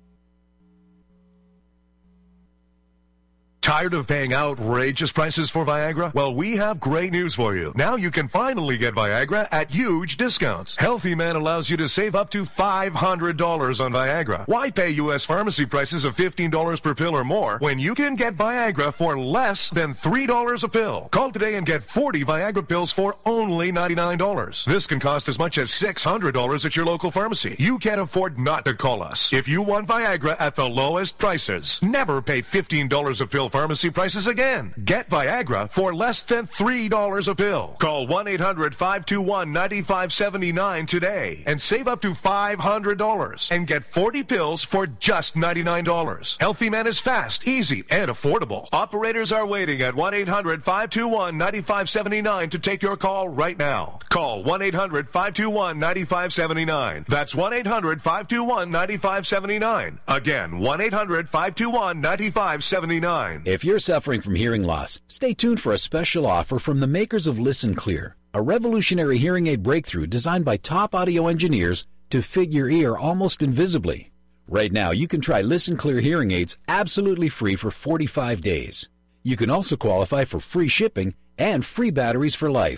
Tired of paying outrageous prices for Viagra? Well, we have great news for you. Now you can finally get Viagra at huge discounts. Healthy Man allows you to save up to five hundred dollars on Viagra. Why pay U S pharmacy prices of fifteen dollars per pill or more when you can get Viagra for less than three dollars a pill? Call today and get forty Viagra pills for only ninety-nine dollars. This can cost as much as six hundred dollars at your local pharmacy. You can't afford not to call us. If you want Viagra at the lowest prices, never pay fifteen dollars a pill pharmacy prices again. Get Viagra for less than three dollars a pill. Call one eight hundred five two one nine five seven nine today and save up to five hundred dollars and get forty pills for just ninety-nine dollars. Healthy Man is fast, easy, and affordable. Operators are waiting at one eight hundred five two one nine five seven nine to take your call right now. Call one eight hundred five two one nine five seven nine. That's one eight hundred five two one nine five seven nine. Again, one eight hundred five two one nine five seven nine. If you're suffering from hearing loss, stay tuned for a special offer from the makers of Listen Clear, a revolutionary hearing aid breakthrough designed by top audio engineers to fit your ear almost invisibly. Right now, you can try Listen Clear hearing aids absolutely free for forty-five days. You can also qualify for free shipping and free batteries for life.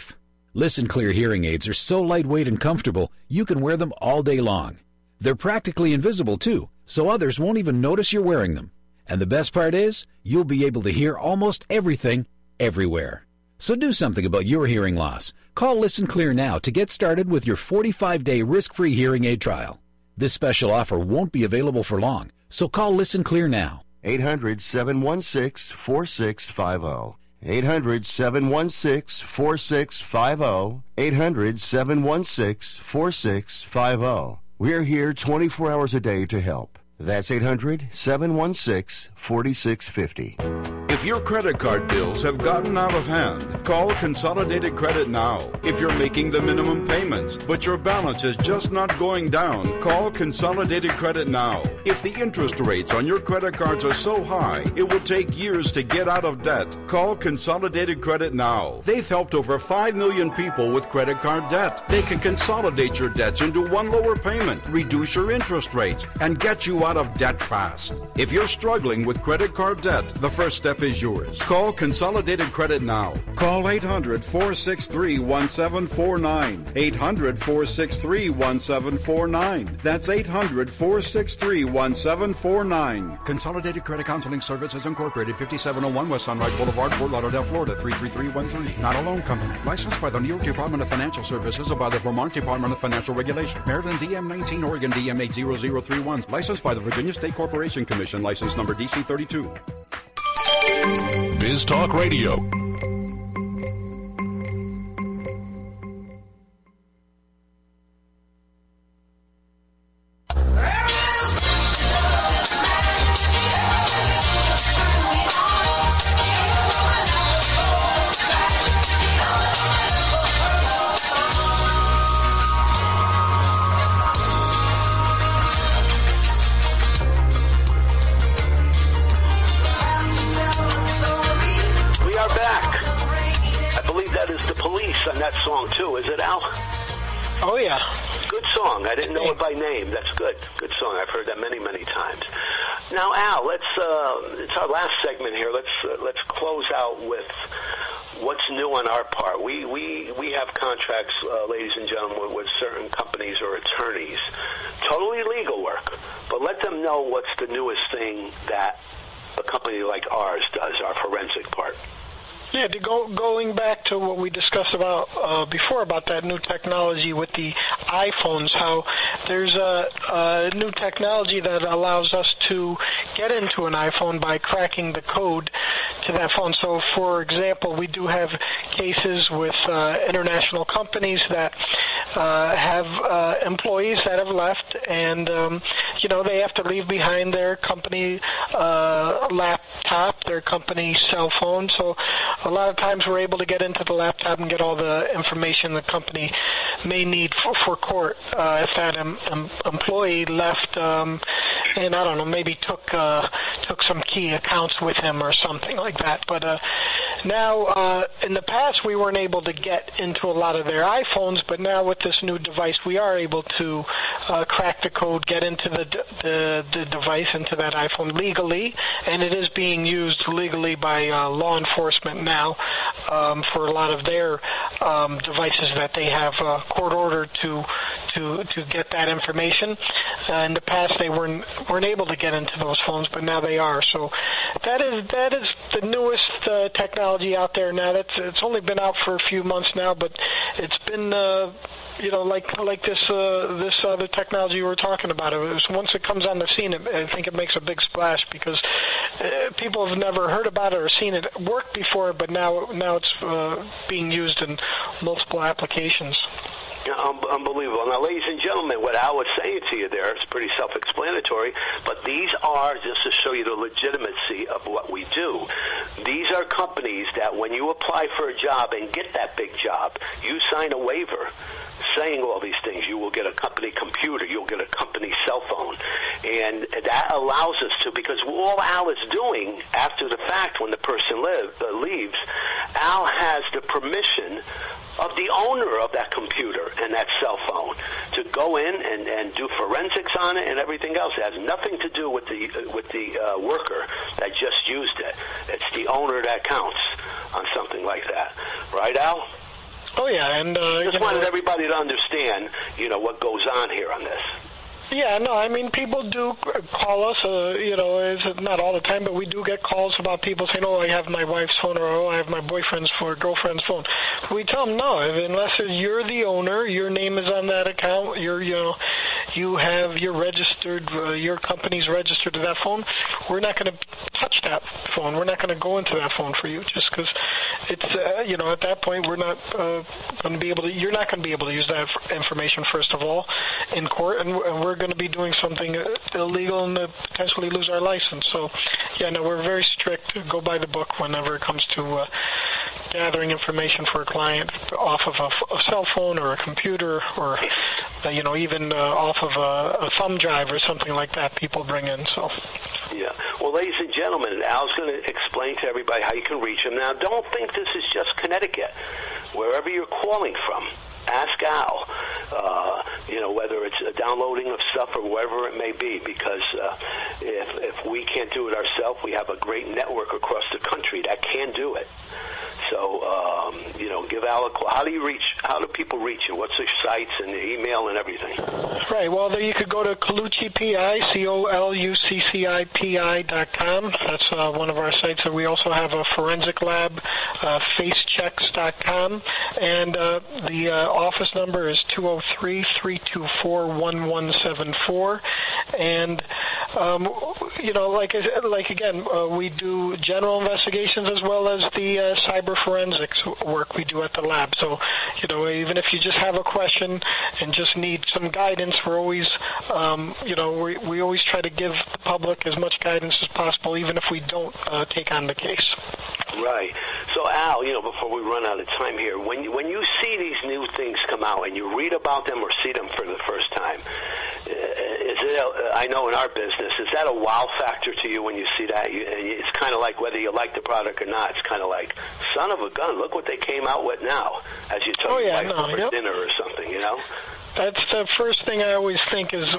Listen Clear hearing aids are so lightweight and comfortable, you can wear them all day long. They're practically invisible, too, so others won't even notice you're wearing them. And the best part is, you'll be able to hear almost everything, everywhere. So do something about your hearing loss. Call Listen Clear now to get started with your forty-five day risk-free hearing aid trial. This special offer won't be available for long, so call Listen Clear now. eight hundred, seven one six, four six five zero. eight hundred, seven one six, four six five zero. eight hundred, seven one six, four six five zero. We're here twenty-four hours a day to help. That's eight hundred, seven one six, four six five zero. If your credit card bills have gotten out of hand, call Consolidated Credit now. If you're making the minimum payments, but your balance is just not going down, call Consolidated Credit now. If the interest rates on your credit cards are so high, it will take years to get out of debt, call Consolidated Credit now. They've helped over five million people with credit card debt. They can consolidate your debts into one lower payment, reduce your interest rates, and get you out of debt fast. If you're struggling with credit card debt, the first step is yours. Call Consolidated Credit now. Call eight hundred, four six three, one seven four nine. eight hundred, four six three, one seven four nine. That's eight hundred, four six three, one seven four nine. Consolidated Credit Counseling Services Incorporated, fifty-seven oh one West Sunrise Boulevard, Fort Lauderdale, Florida, three three three one three. Not a loan company. Licensed by the New York Department of Financial Services or by the Vermont Department of Financial Regulation. Maryland D M nineteen, Oregon D M eight zero zero three one. Licensed by the Virginia State Corporation Commission. License number D C thirty-two. Biz Talk Radio. On that song too, is it, Al? Oh yeah, good song. I didn't know it by name. That's good. Good song. I've heard that many, many times. Now, Al, let's. Uh, it's our last segment here. Let's uh, let's close out with what's new on our part. We we we have contracts, uh, ladies and gentlemen, with, with certain companies or attorneys, totally legal work. But let them know what's the newest thing that a company like ours does, our forensic part. Yeah, to go, going back to what we discussed about uh, before about that new technology with the iPhones, how there's a, a new technology that allows us to get into an iPhone by cracking the code to that phone. So, for example, we do have cases with uh, international companies that uh, have uh, employees that have left, and um, you know they have to leave behind their company uh, laptop, their company cell phone. So a lot of times we're able to get into the laptop and get all the information the company may need for, for court. Uh, if that em, em, employee left, um, and I don't know, maybe took uh, took some key accounts with him or something like that. But uh, now, uh, in the past, we weren't able to get into a lot of their iPhones, but now with this new device, we are able to uh, crack the code, get into the, the the device, into that iPhone legally, and it is being used legally by uh, law enforcement now um, for a lot of their um, devices that they have uh, court ordered to to to get that information. Uh, in the past, they weren't weren't able to get into those phones, but now they are. So that is that is the newest uh, technology out there now. That's it's only been out for a few months now, but it's been uh, you know like like this uh, this other technology we're talking about. It was, once it comes on the scene, it, I think it makes a big splash because uh, people have never heard about it or seen it work before, but now now it's uh, being used in multiple applications. Um, unbelievable. Now, ladies and gentlemen, what Al was saying to you there is pretty self-explanatory, but these are, just to show you the legitimacy of what we do, these are companies that when you apply for a job and get that big job, you sign a waiver saying all these things. You will get a company computer, you'll get a company cell phone, and that allows us to, because all Al is doing after the fact when the person live, uh, leaves, Al has the permission of the owner of that computer and that cell phone to go in and, and do forensics on it and everything else. It has nothing to do with the uh, with the uh, worker that just used it. It's the owner that counts on something like that. Right, Al? Oh, yeah. and uh, Just you wanted know, everybody to understand, you know, what goes on here on this. Yeah, no, I mean, people do call us, uh, you know, it's not all the time, but we do get calls about people saying, oh, I have my wife's phone, or oh, I have my boyfriend's or girlfriend's phone. We tell them, no, unless you're the owner, your name is on that account, you're, you know, you have your registered, uh, your company's registered to that phone, we're not going to touch that phone. We're not going to go into that phone for you just because it's, uh, you know, at that point, we're not uh, going to be able to, you're not going to be able to use that information, first of all, in court, and, and we're going to be doing something illegal and uh, potentially lose our license. So, yeah, no, we're very strict. Go by the book whenever it comes to uh, gathering information for a client off of a, a cell phone or a computer or, uh, you know, even uh, off of a, a thumb drive or something like that people bring in. So. Yeah. Well, ladies and gentlemen, Al's going to explain to everybody how you can reach him. Now, don't think this is just Connecticut. Wherever you're calling from, ask Al, uh, you know, whether it's a downloading of stuff or wherever it may be, because uh, if, if we can't do it ourselves, we have a great network across the country that can do it. So, um, you know, give Al a call. How do you reach, how do people reach you? What's their sites and the email and everything? Right, well, there you could go to Colucci P I, C O L U C C I P I dot com. That's uh, one of our sites. And we also have a forensic lab, uh, facechecks dot com. And uh, the uh, office number is two oh three, three two four, one one seven four. And, um, you know, like, like again, uh, we do general investigations as well as the uh, cyber forensics work we do at the lab. So, you know, even if you just have a question and just need some guidance, we're always, um, you know, we, we always try to give the public as much guidance as possible, even if we don't uh, take on the case. Right. So, Al, you know, before we run out of time here, when you, when you see these new things come out and you read about them or see them for the first time, is it? A, I know in our business, is that a wow factor to you when you see that? You, it's kind of like whether you like the product or not. It's kind of like, son of a gun, look what they came out with now, as you tell oh, your yeah, wife no, for yep. dinner or something, you know? That's the first thing I always think is,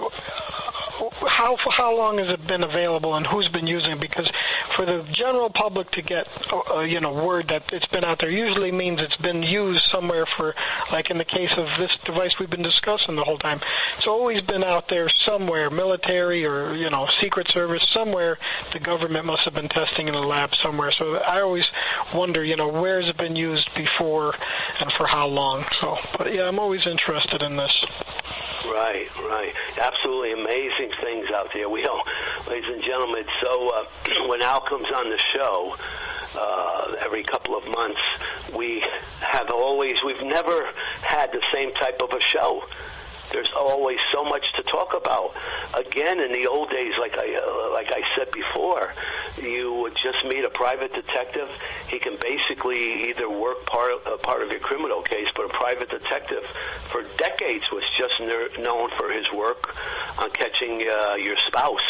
how how long has it been available and who's been using it? Because for the general public to get uh, you know word that it's been out there usually means it's been used somewhere for, like in the case of this device we've been discussing the whole time. It's always been out there somewhere, military or you know Secret Service, somewhere the government must have been testing in a lab somewhere. So I always wonder, you know, where has it been used before and for how long? So, but yeah, I'm always interested in this. Right, right. Absolutely amazing things out there. We don't, ladies and gentlemen, so uh, when Al comes on the show uh, every couple of months, we have always, we've never had the same type of a show. There's always so much to talk about. Again, in the old days, like I uh, like I said before, you would just meet a private detective. He can basically either work part uh, part of your criminal case, but a private detective for decades was just ner- known for his work on catching uh, your spouse.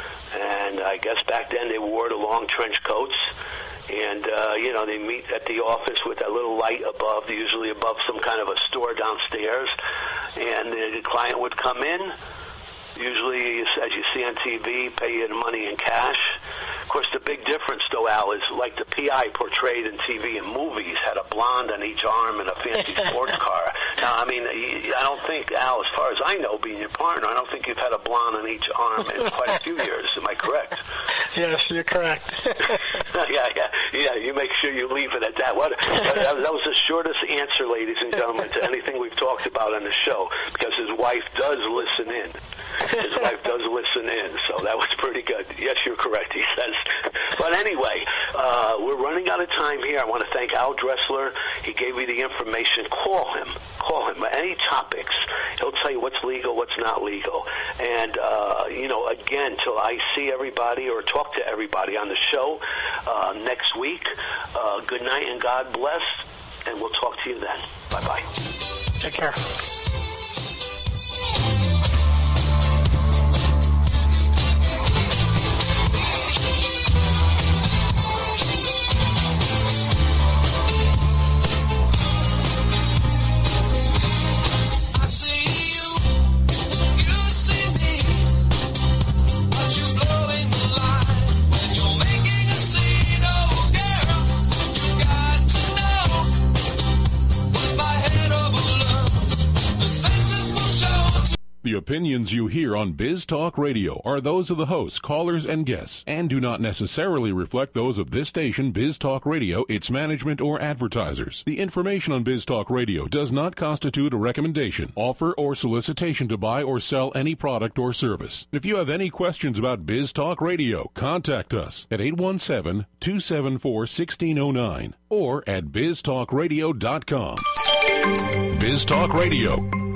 And I guess back then they wore the long trench coats. And, uh, you know, they meet at the office with that little light above, usually above some kind of a store downstairs. And the client would come in, usually, as you see on T V, pay you the money in cash. Of course, the big difference, though, Al, is like the P I portrayed in T V and movies, had a blonde on each arm and a fancy sports car. Now, I mean, I don't think, Al, as far as I know, being your partner, I don't think you've had a blonde on each arm in quite a few years. Am I correct? Yes, you're correct. yeah, yeah, yeah. You make sure you leave it at that. What? That, that was the shortest answer, ladies and gentlemen, to anything we've talked about on the show, because his wife does listen in. His wife does listen in, so that was pretty good. Yes, you're correct, he says. But anyway, uh, we're running out of time here. I want to thank Al Dressler. He gave me the information. Call him. Call him. Any topics. He'll tell you what's legal, what's not legal. And, uh, you know, again, till I see everybody or talk to everybody on the show uh, next week, uh, good night and God bless, and we'll talk to you then. Bye-bye. Take care. Bye. opinions you hear on Biz Talk Radio are those of the hosts, callers, and guests, and do not necessarily reflect those of this station, Biz Talk Radio, its management, or advertisers. The information on Biz Talk Radio does not constitute a recommendation, offer, or solicitation to buy or sell any product or service. If you have any questions about Biz Talk Radio, contact us at eight one seven, two seven four, one six zero nine or at biz talk radio dot com. Biz Talk Radio.